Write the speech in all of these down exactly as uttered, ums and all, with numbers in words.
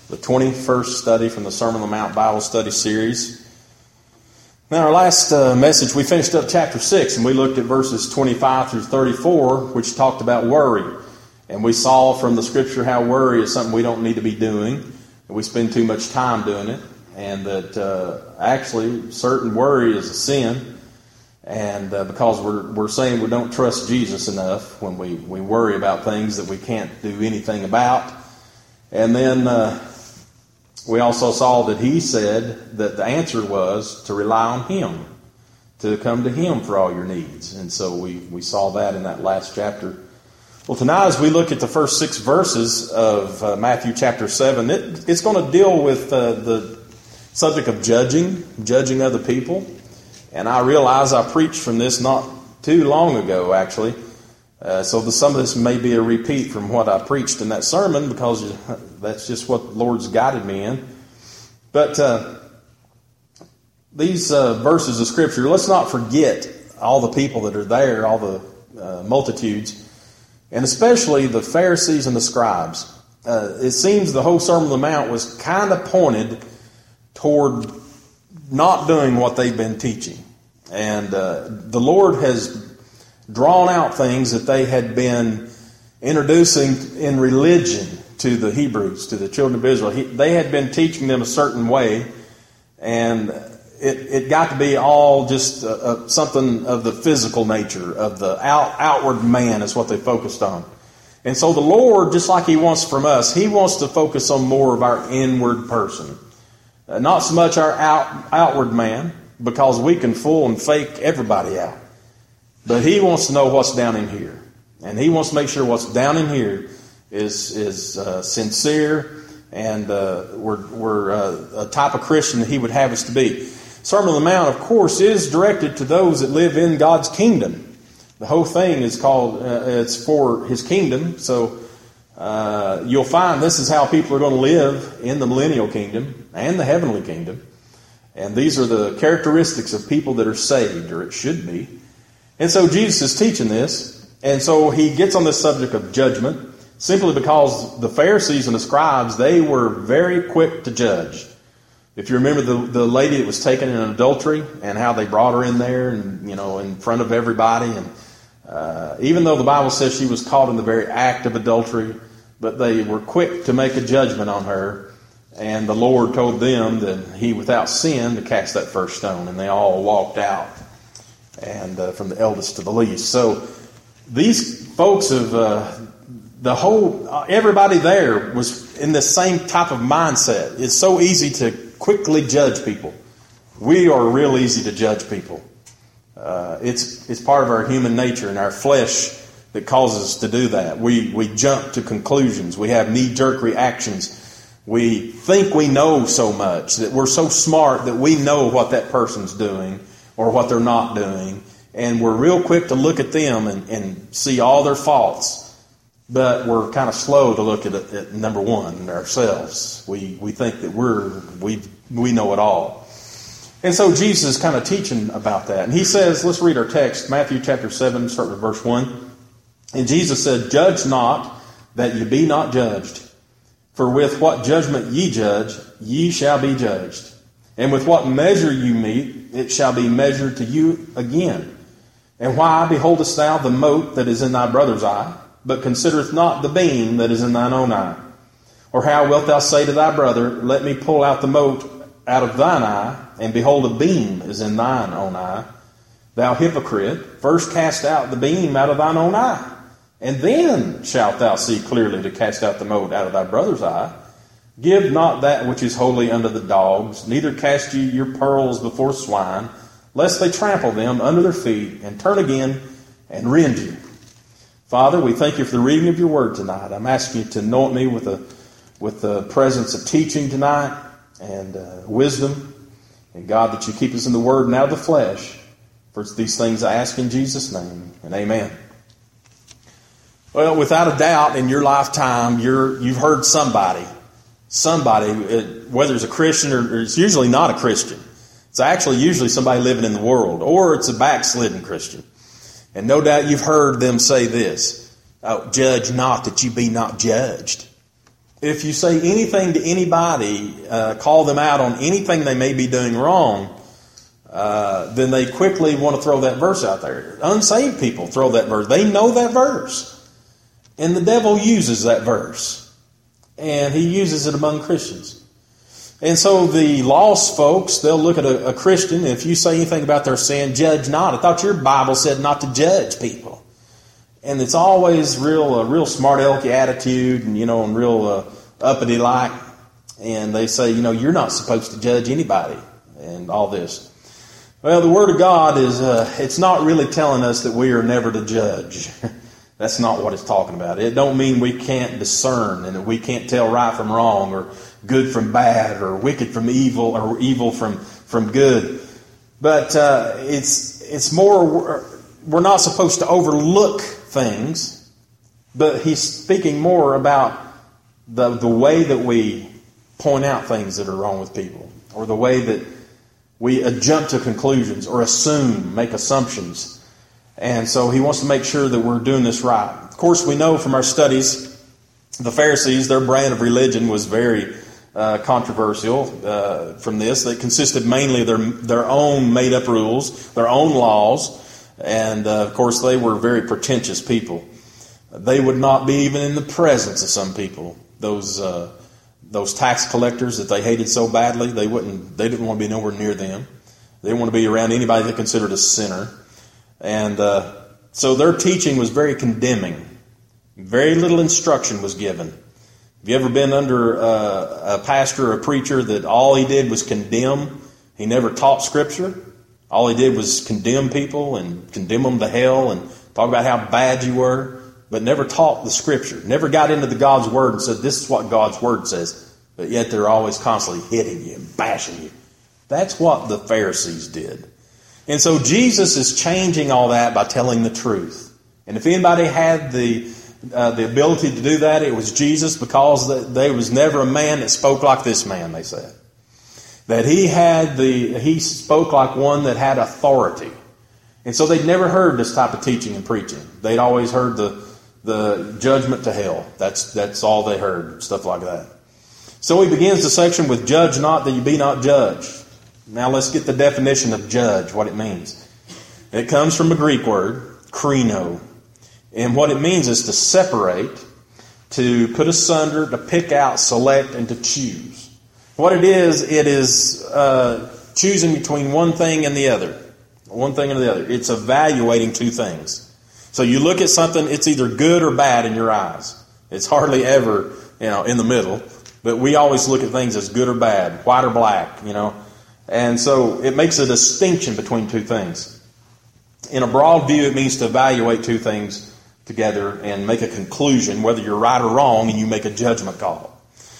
the twenty-first study from the Sermon on the Mount Bible Study Series. Now, our last uh, message, we finished up chapter six, and we looked at verses twenty-five through thirty-four, which talked about worry. And we saw from the Scripture how worry is something we don't need to be doing, and we spend too much time doing it, and that uh, actually certain worry is a sin. And uh, because we're we're saying we don't trust Jesus enough when we, we worry about things that we can't do anything about. And then uh, we also saw that he said that the answer was to rely on him, to come to him for all your needs. And so we, we saw that in that last chapter. Well, tonight as we look at the first six verses of uh, Matthew chapter seven, it, it's going to deal with uh, the subject of judging, judging other people. And I realize I preached from this not too long ago, actually. Uh, so the, some of this may be a repeat from what I preached in that sermon, because that's just what the Lord's guided me in. But uh, these uh, verses of Scripture, let's not forget all the people that are there, all the uh, multitudes, and especially the Pharisees and the scribes. Uh, it seems the whole Sermon on the Mount was kind of pointed toward not doing what they've been teaching. And uh, the Lord has drawn out things that they had been introducing in religion to the Hebrews, to the children of Israel. He, they had been teaching them a certain way, and it, it got to be all just uh, uh, something of the physical nature, of the out, outward man is what they focused on. And so the Lord, just like He wants from us, He wants to focus on more of our inward person. Uh, not so much our out, outward man, because we can fool and fake everybody out. But He wants to know what's down in here. And He wants to make sure what's down in here is is uh, sincere, and uh, we're, we're uh, a type of Christian that He would have us to be. Sermon on the Mount, of course, is directed to those that live in God's kingdom. The whole thing is called, uh, it's for His kingdom. So uh, you'll find this is how people are going to live in the millennial kingdom and the heavenly kingdom. And these are the characteristics of people that are saved, or it should be. And so Jesus is teaching this. And so He gets on this subject of judgment simply because the Pharisees and the scribes, they were very quick to judge. If you remember the, the lady that was taken in adultery and how they brought her in there and, you know, in front of everybody. And uh, even though the Bible says she was caught in the very act of adultery, but they were quick to make a judgment on her. And the Lord told them that He without sin to cast that first stone. And they all walked out, and uh, from the eldest to the least. So these folks of uh, the whole, uh, everybody there was in the same type of mindset. It's so easy to quickly judge people. We are real easy to judge people. Uh, it's it's part of our human nature and our flesh that causes us to do that. We we jump to conclusions. We have knee-jerk reactions. We think we know so much, that we're so smart that we know what that person's doing or what they're not doing. And we're real quick to look at them and, and see all their faults. But we're kind of slow to look at, it, at number one, ourselves. We we think that we're we we know it all. And so Jesus is kind of teaching about that. And He says, let's read our text, Matthew chapter seven, start with verse one. And Jesus said, "Judge not, that ye be not judged. For with what judgment ye judge, ye shall be judged. And with what measure you meet, it shall be measured to you again. And why beholdest thou the mote that is in thy brother's eye, but considereth not the beam that is in thine own eye? Or how wilt thou say to thy brother, Let me pull out the mote out of thine eye, and behold, a beam is in thine own eye? Thou hypocrite, first cast out the beam out of thine own eye, and then shalt thou see clearly to cast out the mote out of thy brother's eye. Give not that which is holy unto the dogs, neither cast ye your pearls before swine, lest they trample them under their feet, and turn again and rend you." Father, we thank You for the reading of Your word tonight. I'm asking You to anoint me with the, with the presence of teaching tonight and uh, wisdom. And God, that You keep us in the word and out of the flesh. For these things I ask in Jesus' name, and amen. Well, without a doubt, in your lifetime, you're, you've heard somebody, somebody, whether it's a Christian or, or it's usually not a Christian. It's actually usually somebody living in the world, or it's a backslidden Christian. And no doubt you've heard them say this, oh, "Judge not that you be not judged." if you say anything to anybody, uh, call them out on anything they may be doing wrong, uh, then they quickly want to throw that verse out there. Unsaved people throw that verse. They know that verse. And the devil uses that verse. And he uses it among Christians. And so the lost folks, they'll look at a, a Christian, and if you say anything about their sin, judge not. I thought your Bible said not to judge people. And it's always real, a real smart alecky attitude, and you know, and real uh, uppity like. And they say, you know, you're not supposed to judge anybody, and all this. Well, the Word of God is, uh, it's not really telling us that we are never to judge. That's not what it's talking about. It don't mean we can't discern and that we can't tell right from wrong, or good from bad, or wicked from evil, or evil from, from good. But uh, it's it's more, we're not supposed to overlook things, but he's speaking more about the the way that we point out things that are wrong with people, or the way that we uh, jump to conclusions or assume, make assumptions. And so he wants to make sure that we're doing this right. Of course, we know from our studies, the Pharisees, their brand of religion was very uh, controversial uh, from this. They consisted mainly of their, their own made-up rules, their own laws. And, uh, of course, they were very pretentious people. They would not be even in the presence of some people. Those uh, those tax collectors that they hated so badly, they wouldn't. They didn't want to be nowhere near them. They didn't want to be around anybody they considered a sinner. And uh, so their teaching was very condemning. Very little instruction was given. Have you ever been under uh, a pastor or a preacher that all he did was condemn? He never taught Scripture. All he did was condemn people and condemn them to hell and talk about how bad you were, but never taught the Scripture. Never got into the God's Word and said, this is what God's Word says. But yet they're always constantly hitting you and bashing you. That's what the Pharisees did. And so Jesus is changing all that by telling the truth. And if anybody had the uh, the ability to do that, it was Jesus, because there was never a man that spoke like this man, they said. That he had the he spoke like one that had authority. And so they'd never heard this type of teaching and preaching. They'd always heard the the judgment to hell. That's that's all they heard, stuff like that. So he begins the section with, judge not that you be not judged. Now let's get the definition of judge, what it means. It comes from a Greek word, krino. And what it means is to separate, to put asunder, to pick out, select, and to choose. What it is, it is uh, choosing between one thing and the other. One thing and the other. It's evaluating two things. So you look at something, it's either good or bad in your eyes. It's hardly ever, you know, in the middle. But we always look at things as good or bad, white or black, you know. And so it makes a distinction between two things. In a broad view, it means to evaluate two things together and make a conclusion, whether you're right or wrong, and you make a judgment call.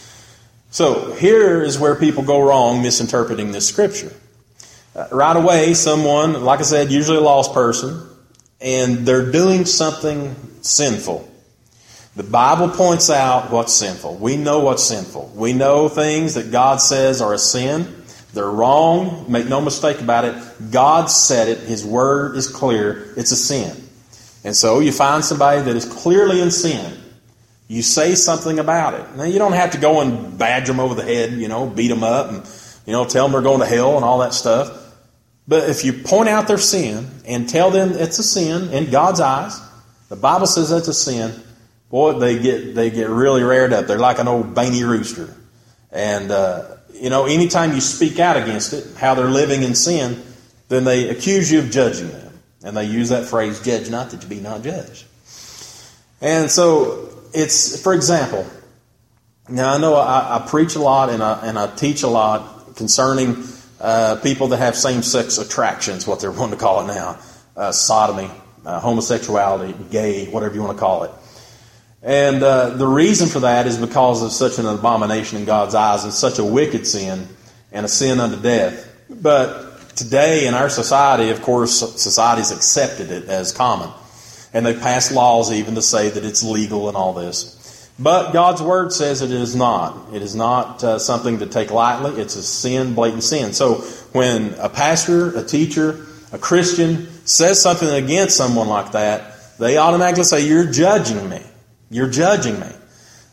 So here is where people go wrong misinterpreting this scripture. Uh, right away, someone, like I said, usually a lost person, and they're doing something sinful. The Bible points out what's sinful. We know what's sinful. We know things that God says are a sin. They're wrong. Make no mistake about it. God said it. His word is clear. It's a sin. And so you find somebody that is clearly in sin. You say something about it. Now, you don't have to go and badge them over the head, you know, beat them up and, you know, tell them they're going to hell and all that stuff. But if you point out their sin and tell them it's a sin in God's eyes, the Bible says that's a sin, boy, they get they get really reared up. They're like an old baney rooster. And, uh, you know, anytime you speak out against it, how they're living in sin, then they accuse you of judging them. And they use that phrase, judge not that you be not judged. And so it's, for example, now I know I, I preach a lot and I, and I teach a lot concerning uh, people that have same-sex attractions, what they're wanting to call it now, uh, sodomy, uh, homosexuality, gay, whatever you want to call it. And uh, the reason for that is because of such an abomination in God's eyes and such a wicked sin and a sin unto death. But today in our society, of course, society's accepted it as common. And they pass laws even to say that it's legal and all this. But God's Word says it is not. It is not uh, something to take lightly. It's a sin, blatant sin. So when a pastor, a teacher, a Christian says something against someone like that, they automatically say, you're judging me. You're judging me.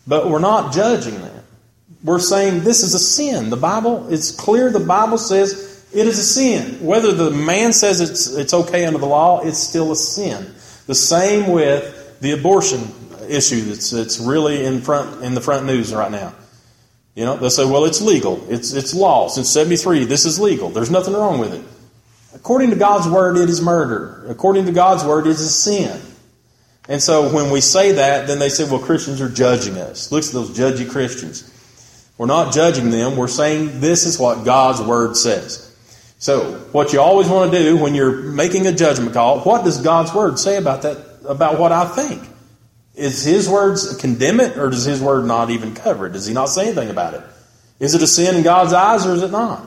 But we're not judging them. We're saying this is a sin. The Bible, it's clear the Bible says it is a sin. Whether the man says it's it's okay under the law, it's still a sin. The same with the abortion issue that's it's really in front in the front news right now. You know, they'll say, well, it's legal. It's it's law. Since seventy-three, this is legal. There's nothing wrong with it. According to God's word, it is murder. According to God's word, it is a sin. And so when we say that, then they say, well, Christians are judging us. Look at those judgy Christians. We're not judging them. We're saying this is what God's word says. So what you always want to do when you're making a judgment call, what does God's word say about that, about what I think? Is His words condemn it, or does His word not even cover it? Does He not say anything about it? Is it a sin in God's eyes, or is it not?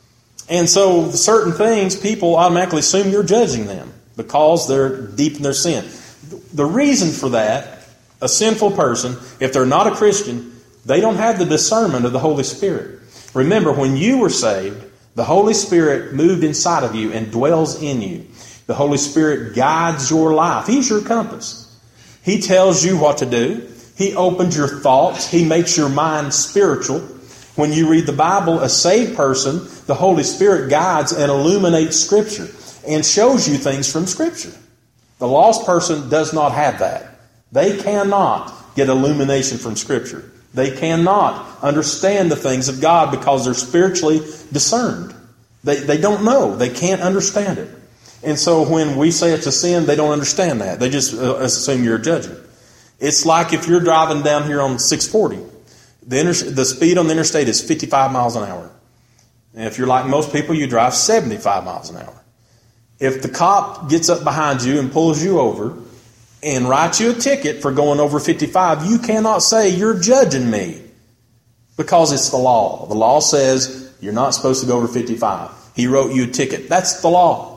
And so certain things, people automatically assume you're judging them because they're deep in their sin. The reason for that, a sinful person, if they're not a Christian, they don't have the discernment of the Holy Spirit. Remember, when you were saved, the Holy Spirit moved inside of you and dwells in you. The Holy Spirit guides your life. He's your compass. He tells you what to do. He opens your thoughts. He makes your mind spiritual. When you read the Bible, a saved person, the Holy Spirit guides and illuminates Scripture and shows you things from Scripture. The lost person does not have that. They cannot get illumination from Scripture. They cannot understand the things of God because they're spiritually discerned. They, they don't know. They can't understand it. And so when we say it's a sin, they don't understand that. They just assume you're judging. It's like if you're driving down here on six forty. The, inter- the speed on the interstate is fifty-five miles an hour. And if you're like most people, you drive seventy-five miles an hour. If the cop gets up behind you and pulls you over and writes you a ticket for going over fifty-five, you cannot say you're judging me because it's the law. The law says you're not supposed to go over fifty-five. He wrote you a ticket. That's the law.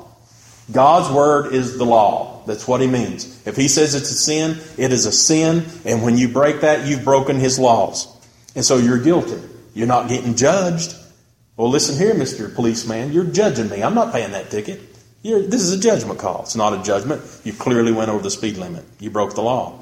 God's word is the law. That's what He means. If He says it's a sin, it is a sin. And when you break that, you've broken His laws. And so you're guilty. You're not getting judged. Well, listen here, Mister Policeman. You're judging me. I'm not paying that ticket. You're, this is a judgment call. It's not a judgment. You clearly went over the speed limit. You broke the law.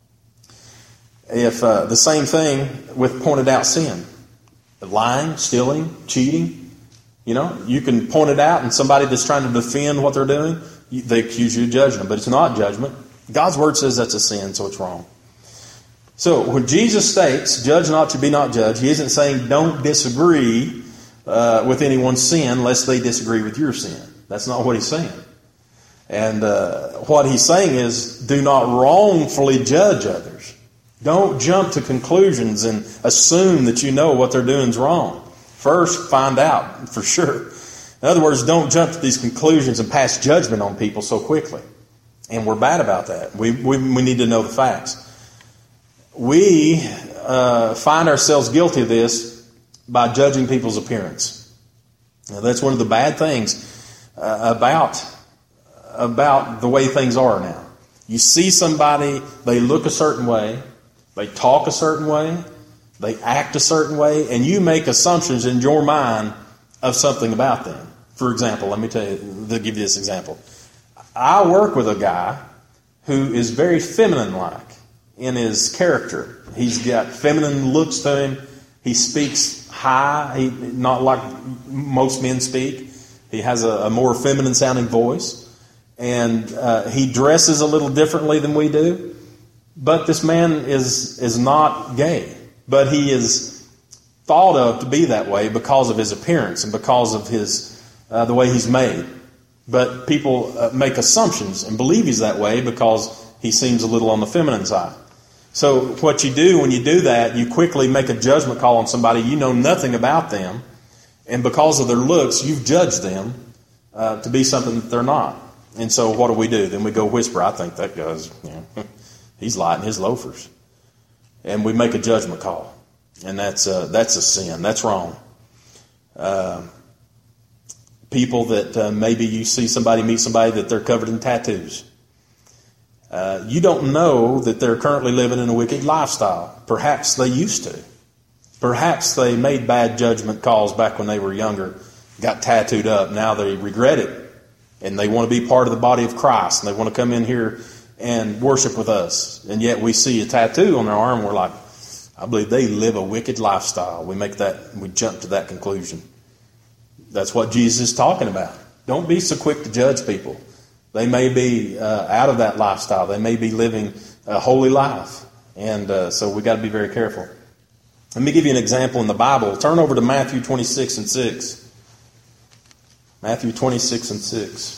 If uh, the same thing with pointed out sin. Lying, stealing, cheating. You know, you can point it out and somebody that's trying to defend what they're doing, they accuse you of judging them. But it's not judgment. God's word says that's a sin, so it's wrong. So when Jesus states, judge not to be not judged, He isn't saying don't disagree uh, with anyone's sin lest they disagree with your sin. That's not what He's saying. And uh, what He's saying is do not wrongfully judge others. Don't jump to conclusions and assume that you know what they're doing is wrong. First, find out for sure. In other words, don't jump to these conclusions and pass judgment on people so quickly. And we're bad about that. We we, we need to know the facts. We uh, find ourselves guilty of this by judging people's appearance. Now, that's one of the bad things uh, about, about the way things are now. You see somebody, they look a certain way, they talk a certain way, they act a certain way, and you make assumptions in your mind of something about them. For example, let me tell you, to give you this example. I work with a guy who is very feminine-like in his character. He's got feminine looks to him. He speaks high, he, not like most men speak. He has a, a more feminine-sounding voice. And uh, he dresses a little differently than we do. But this man is is not gay. But he is thought of to be that way because of his appearance and because of his uh, the way he's made. But people uh, make assumptions and believe he's that way because he seems a little on the feminine side. So what you do when you do that, you quickly make a judgment call on somebody. You know nothing about them. And because of their looks, you've judged them uh, to be something that they're not. And so what do we do? Then we go whisper, I think that guy's, you know, he's lighting his loafers. And we make a judgment call. And that's uh, that's a sin. That's wrong. Uh, people that uh, maybe you see somebody, meet somebody that they're covered in tattoos. Uh, you don't know that they're currently living in a wicked lifestyle. Perhaps they used to. Perhaps they made bad judgment calls back when they were younger, got tattooed up. Now they regret it. And they want to be part of the body of Christ. And they want to come in here and worship with us. And yet we see a tattoo on their arm. We're like, I believe they live a wicked lifestyle. We make that, we jump to that conclusion. That's what Jesus is talking about. Don't be so quick to judge people. They may be uh, out of that lifestyle. They may be living a holy life. And uh, so we got to be very careful. Let me give you an example in the Bible. Turn over to Matthew twenty-six and six. Matthew twenty-six and six.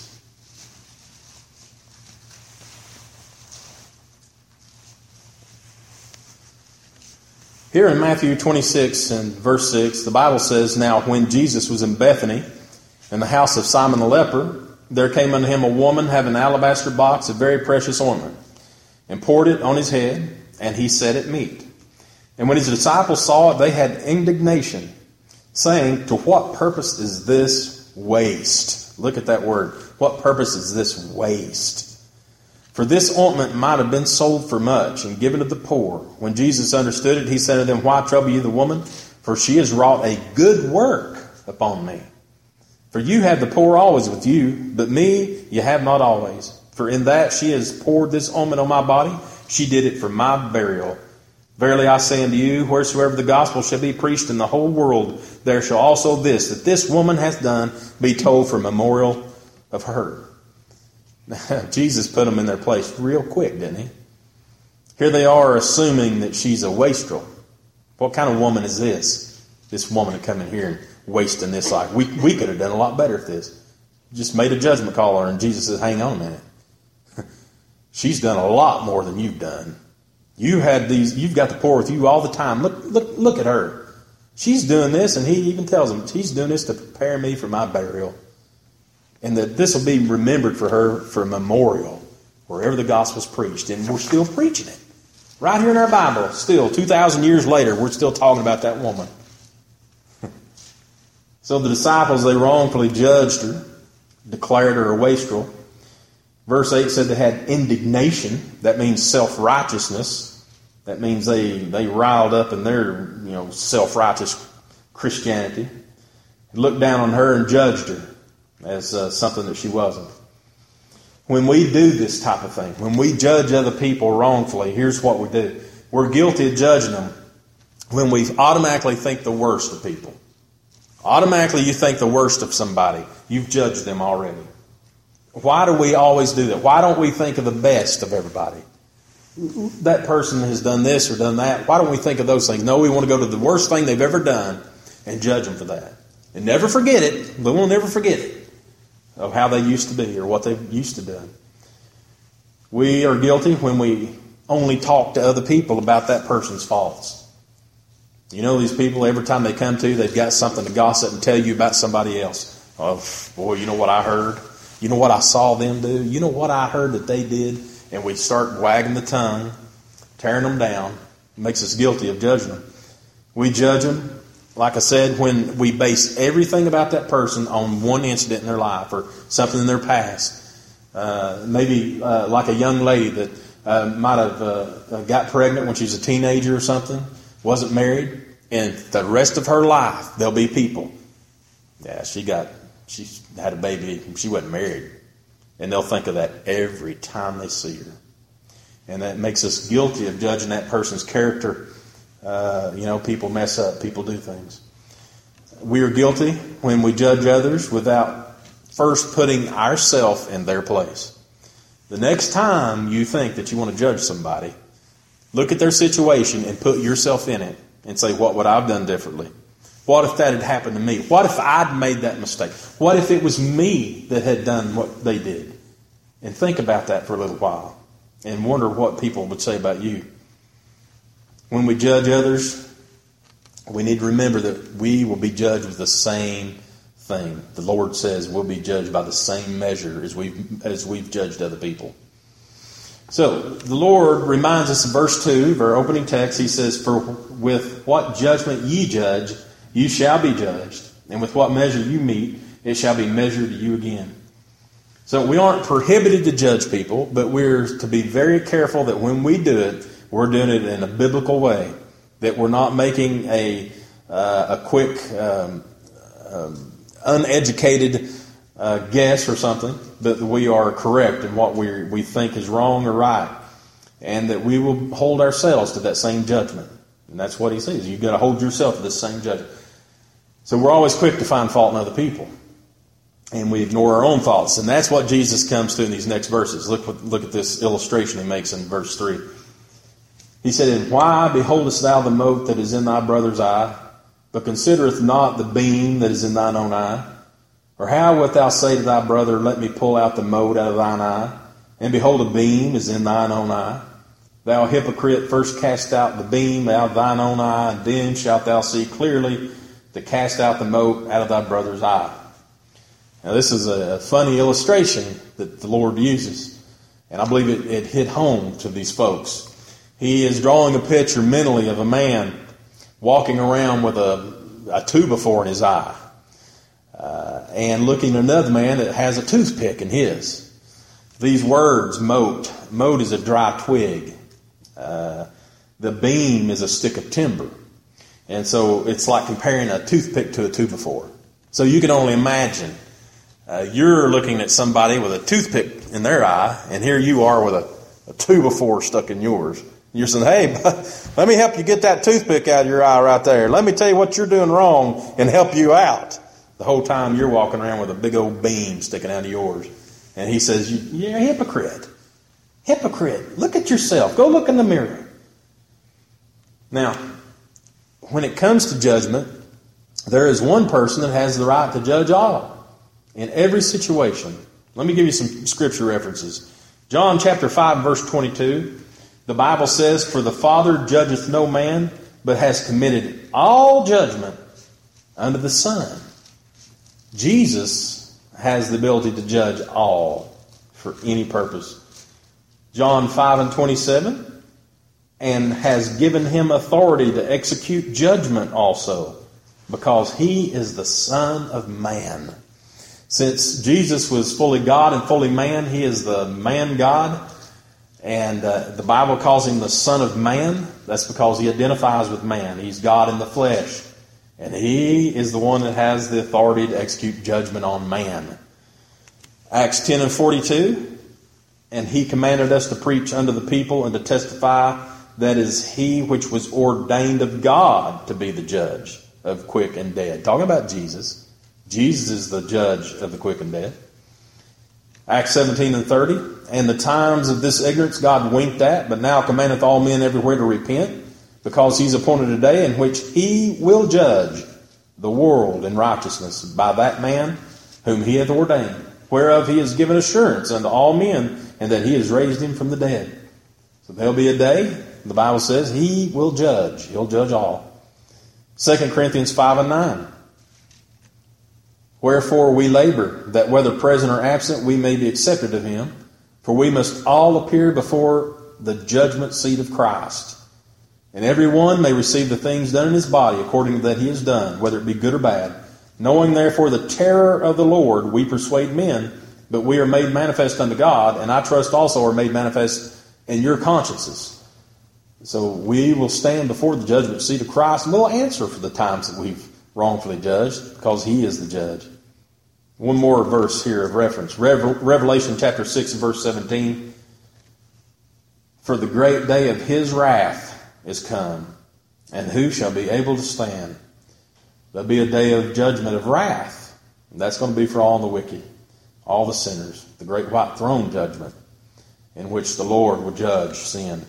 Here in Matthew twenty-six and verse six, the Bible says, "Now when Jesus was in Bethany, in the house of Simon the leper, there came unto him a woman having an alabaster box of very precious ointment, and poured it on his head, and he set it meat. And when his disciples saw it, they had indignation, saying, To what purpose is this waste?" Look at that word. What purpose is this waste? "For this ointment might have been sold for much and given to the poor. When Jesus understood it, he said to them, Why trouble you the woman? For she has wrought a good work upon me. For you have the poor always with you, but me you have not always. For in that she has poured this ointment on my body, she did it for my burial. Verily I say unto you, wheresoever the gospel shall be preached in the whole world, there shall also this, that this woman hath done, be told for memorial of her." Jesus put them in their place real quick, didn't he? Here they are assuming that she's a wastrel. What kind of woman is this? This woman to come in here and wasting this life. We we could have done a lot better at this. Just made a judgment call on her, and Jesus says, hang on a minute. She's done a lot more than you've done. You had these, you've got the poor with you all the time. Look, look, look at her. She's doing this, and he even tells them, she's doing this to prepare me for my burial. And that this will be remembered for her for a memorial wherever the gospel's preached. And we're still preaching it. Right here in our Bible, still, two thousand years later, we're still talking about that woman. So the disciples, they wrongfully judged her, declared her a wastrel. Verse eight said they had indignation. That means self-righteousness. That means they, they riled up in their, you know, self-righteous Christianity. Looked down on her and judged her as uh, something that she wasn't. When we do this type of thing, when we judge other people wrongfully, here's what we do. We're guilty of judging them when we automatically think the worst of people. Automatically you think the worst of somebody. You've judged them already. Why do we always do that? Why don't we think of the best of everybody? That person has done this or done that. Why don't we think of those things? No, we want to go to the worst thing they've ever done and judge them for that. And never forget it, but we'll never forget it, of how they used to be or what they used to do. We are guilty when we only talk to other people about that person's faults. You know these people, every time they come to you, they've got something to gossip and tell you about somebody else. Oh, boy, you know what I heard? You know what I saw them do? You know what I heard that they did? And we start wagging the tongue, tearing them down. It makes us guilty of judging them. We judge them, like I said, when we base everything about that person on one incident in their life or something in their past. Uh, maybe uh, like a young lady that uh, might have uh, got pregnant when she was a teenager or something, wasn't married, and the rest of her life there'll be people. Yeah, she got, she had a baby, she wasn't married. And they'll think of that every time they see her. And that makes us guilty of judging that person's character. Uh, you know, people mess up, people do things. We are guilty when we judge others without first putting ourselves in their place. The next time you think that you want to judge somebody, look at their situation and put yourself in it and say, what would I have done differently? What if that had happened to me? What if I'd made that mistake? What if it was me that had done what they did? And think about that for a little while and wonder what people would say about you. When we judge others, we need to remember that we will be judged with the same thing. The Lord says we'll be judged by the same measure as we've, as we've judged other people. So, the Lord reminds us in verse two of our opening text. He says, For with what judgment ye judge, you shall be judged, and with what measure you meet, it shall be measured to you again. So we aren't prohibited to judge people, but we're to be very careful that when we do it, we're doing it in a biblical way, that we're not making a uh, a quick, um, um, uneducated uh, guess or something, but that we are correct in what we we think is wrong or right, and that we will hold ourselves to that same judgment. And that's what he says. You've got to hold yourself to this same judgment. So we're always quick to find fault in other people. And we ignore our own faults. And that's what Jesus comes to in these next verses. Look, look at this illustration he makes in verse three. He said, "And why beholdest thou the mote that is in thy brother's eye, but considereth not the beam that is in thine own eye? Or how wilt thou say to thy brother, Let me pull out the mote out of thine eye, and behold, a beam is in thine own eye? Thou hypocrite, first cast out the beam out of thine own eye, and then shalt thou see clearly to cast out the mote out of thy brother's eye." Now this is a funny illustration that the Lord uses, and I believe it, it hit home to these folks. He is drawing a picture mentally of a man walking around with a, a two before in his eye, uh, and looking at another man that has a toothpick in his. These words, mote, mote is a dry twig. Uh, the beam is a stick of timber. And so it's like comparing a toothpick to a two before. So you can only imagine. Uh, you're looking at somebody with a toothpick in their eye, and here you are with a, a two before stuck in yours. You're saying, "Hey, let me help you get that toothpick out of your eye right there. Let me tell you what you're doing wrong and help you out." The whole time you're walking around with a big old beam sticking out of yours. And he says, "You're a hypocrite. Hypocrite. Look at yourself. Go look in the mirror." Now, when it comes to judgment, there is one person that has the right to judge all in every situation. Let me give you some scripture references. John chapter five, verse twenty-two. The Bible says, "For the Father judgeth no man, but has committed all judgment unto the Son." Jesus has the ability to judge all for any purpose. John five and twenty-seven, "And has given him authority to execute judgment also, because he is the Son of Man." Since Jesus was fully God and fully man, he is the man God. And uh, the Bible calls him the Son of Man. That's because he identifies with man. He's God in the flesh. And he is the one that has the authority to execute judgment on man. Acts ten and forty-two. "And he commanded us to preach unto the people and to testify that is he which was ordained of God to be the judge of quick and dead." Talking about Jesus. Jesus is the judge of the quick and dead. Acts seventeen and thirty. "And the times of this ignorance God winked at, but now commandeth all men everywhere to repent, because he's appointed a day in which he will judge the world in righteousness by that man whom he hath ordained, whereof he has given assurance unto all men, and that he has raised him from the dead." So there'll be a day, the Bible says, he will judge. He'll judge all. Second Corinthians five and nine. "Wherefore we labor, that whether present or absent, we may be accepted of him. For we must all appear before the judgment seat of Christ. And every one may receive the things done in his body according to that he has done, whether it be good or bad. Knowing therefore the terror of the Lord, we persuade men, but we are made manifest unto God, and I trust also are made manifest in your consciences." So we will stand before the judgment seat of Christ, and we'll answer for the times that we've wrongfully judged, because he is the judge. One more verse here of reference. Revelation chapter six and verse seventeen. "For the great day of his wrath is come, and who shall be able to stand?" There'll be a day of judgment, of wrath. And that's going to be for all the wicked, all the sinners. The great white throne judgment, in which the Lord will judge sin.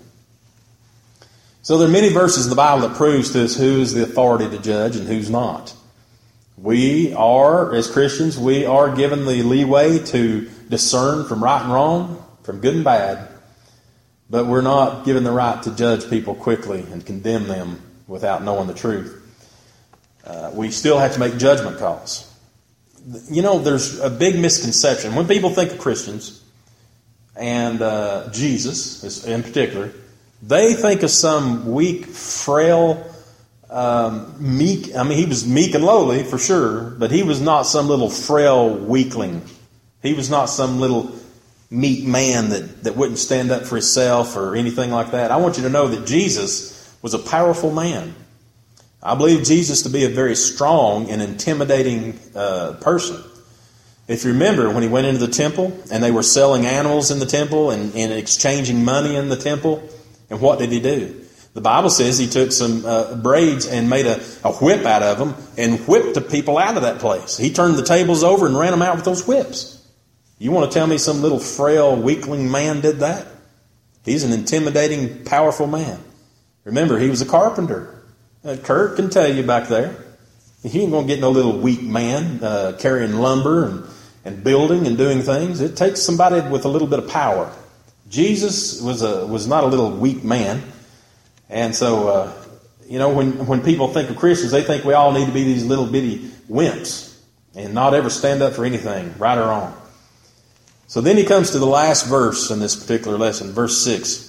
So there are many verses in the Bible that proves to us who is the authority to judge and who's not. We are, as Christians, we are given the leeway to discern from right and wrong, from good and bad, but we're not given the right to judge people quickly and condemn them without knowing the truth. Uh, we still have to make judgment calls. You know, there's a big misconception. When people think of Christians, and uh, Jesus in particular, they think of some weak, frail, um, meek. I mean, he was meek and lowly for sure, but he was not some little frail weakling. He was not some little meek man that, that wouldn't stand up for himself or anything like that. I want you to know that Jesus was a powerful man. I believe Jesus to be a very strong and intimidating uh, person. If you remember when he went into the temple and they were selling animals in the temple and, and exchanging money in the temple, and what did he do? The Bible says he took some uh, braids and made a, a whip out of them and whipped the people out of that place. He turned the tables over and ran them out with those whips. You want to tell me some little frail weakling man did that? He's an intimidating, powerful man. Remember, he was a carpenter. Uh, Kurt can tell you back there. He ain't going to get no little weak man uh, carrying lumber and, and building and doing things. It takes somebody with a little bit of power. Jesus was a was not a little weak man. And so, uh, you know, when, when people think of Christians, they think we all need to be these little bitty wimps and not ever stand up for anything, right or wrong. So then he comes to the last verse in this particular lesson, verse six.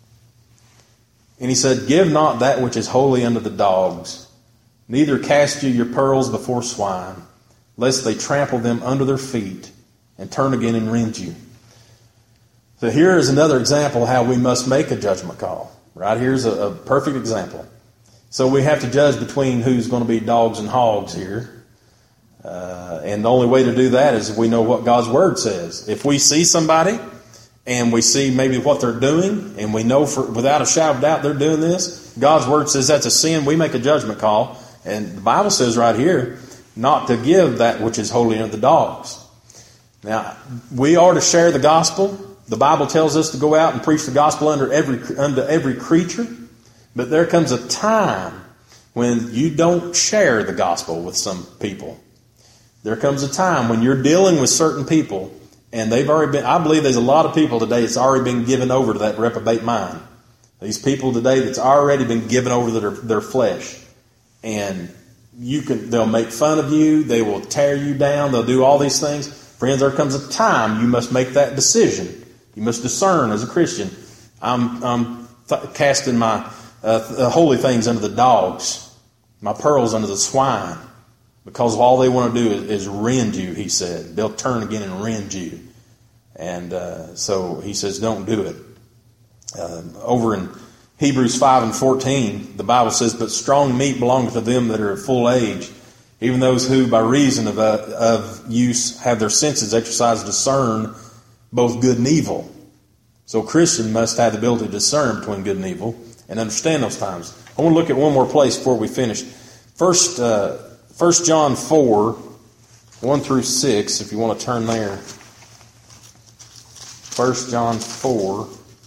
And he said, "Give not that which is holy unto the dogs, neither cast you your pearls before swine, lest they trample them under their feet and turn again and rend you." So here is another example of how we must make a judgment call. Right here's a, a perfect example. So we have to judge between who's going to be dogs and hogs here. Uh, and the only way to do that is if we know what God's Word says. If we see somebody and we see maybe what they're doing, and we know for without a shadow of doubt they're doing this, God's Word says that's a sin, we make a judgment call. And the Bible says right here, not to give that which is holy unto the dogs. Now, we are to share the gospel. The Bible tells us to go out and preach the gospel under every under every creature. But there comes a time when you don't share the gospel with some people. There comes a time when you're dealing with certain people, and they've already been, I believe there's a lot of people today that's already been given over to that reprobate mind. These people today that's already been given over to their, their flesh. And you can, they'll make fun of you, they will tear you down, they'll do all these things. Friends, there comes a time you must make that decision. You must discern as a Christian. I'm, I'm th- casting my uh, holy things under the dogs, my pearls under the swine. Because all they want to do is, is rend you, he said. They'll turn again and rend you. And uh, so he says, don't do it. Uh, over in Hebrews five and fourteen, the Bible says, "But strong meat belongeth to them that are of full age, even those who by reason of, uh, of use have their senses exercised to discern both good and evil." So a Christian must have the ability to discern between good and evil and understand those times. I want to look at one more place before we finish. First, uh, First John four, one through six, if you want to turn there. First John four,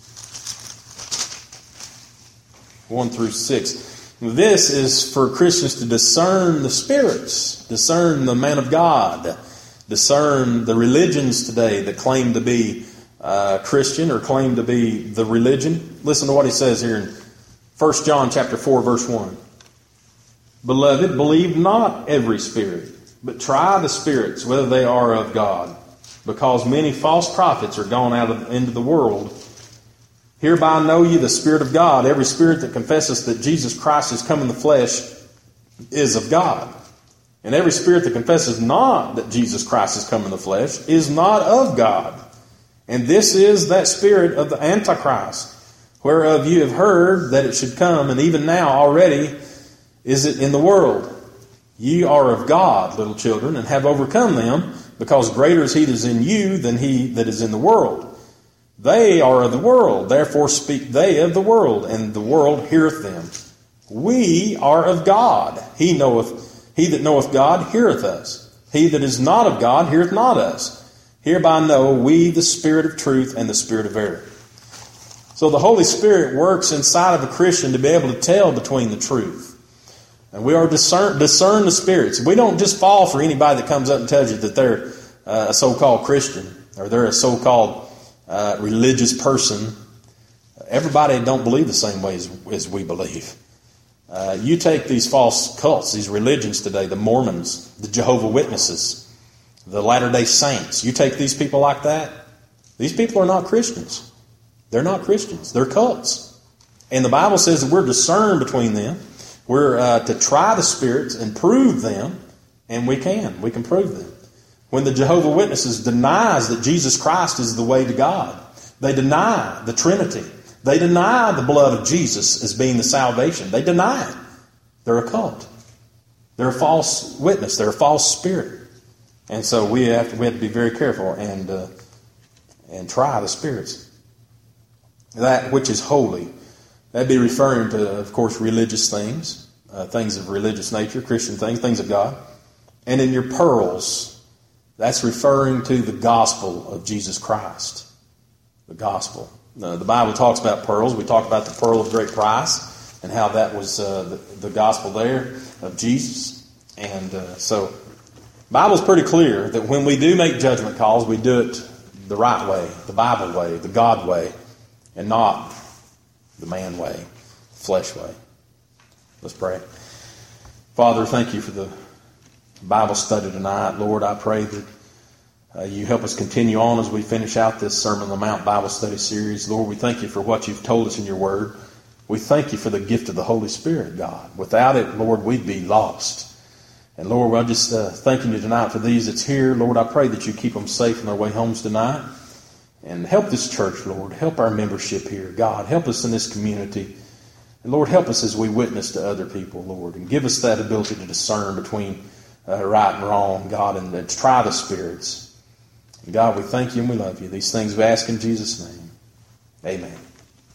one through six. This is for Christians to discern the spirits, discern the man of God, discern the religions today that claim to be uh, Christian or claim to be the religion. Listen to what he says here in First John chapter four, verse one. "Beloved, believe not every spirit, but try the spirits, whether they are of God, because many false prophets are gone out of, into the world. Hereby know ye the Spirit of God. Every spirit that confesses that Jesus Christ is come in the flesh is of God. And every spirit that confesses not that Jesus Christ is come in the flesh is not of God. And this is that spirit of the Antichrist, whereof you have heard that it should come, and even now already is it in the world. Ye are of God, little children, and have overcome them, because greater is he that is in you than he that is in the world. They are of the world, therefore speak they of the world, and the world heareth them. We are of God. He knoweth, he that knoweth God heareth us. He that is not of God heareth not us. Hereby know we the spirit of truth and the spirit of error." So the Holy Spirit works inside of a Christian to be able to tell between the truth. And we are discern, discern the spirits. We don't just fall for anybody that comes up and tells you that they're uh, a so-called Christian or they're a so-called uh, religious person. Everybody don't believe the same way as, as we believe. Uh, you take these false cults, these religions today, the Mormons, the Jehovah Witnesses, the Latter-day Saints. You take these people like that, these people are not Christians. They're not Christians. They're cults. And the Bible says that we're discerned between them. We're uh, to try the spirits and prove them, and we can. We can prove them. When the Jehovah Witnesses denies that Jesus Christ is the way to God, they deny the Trinity. They deny the blood of Jesus as being the salvation. They deny it. They're a cult. They're a false witness. They're a false spirit. And so we have to, we have to be very careful and uh, and try the spirits. That which is holy That'd be referring to, of course, religious things, uh, things of religious nature, Christian things, things of God. And in your pearls, that's referring to the gospel of Jesus Christ. The gospel. Uh, the Bible talks about pearls. We talked about the pearl of great price and how that was uh, the, the gospel there of Jesus. And uh, so the Bible's pretty clear that when we do make judgment calls, we do it the right way, the Bible way, the God way, and not the man way, flesh way. Let's pray. Father, thank you for the Bible study tonight. Lord, I pray that uh, you help us continue on as we finish out this Sermon on the Mount Bible study series. Lord, we thank you for what you've told us in your word. We thank you for the gift of the Holy Spirit, God. Without it, Lord, we'd be lost. And Lord, I'm just uh, thanking you tonight for these that's here. Lord, I pray that you keep them safe on their way homes tonight. And help this church, Lord. Help our membership here. God, help us in this community. And Lord, help us as we witness to other people, Lord. And give us that ability to discern between uh, right and wrong, God, and, and to try the spirits. And God, we thank you and we love you. These things we ask in Jesus' name. Amen.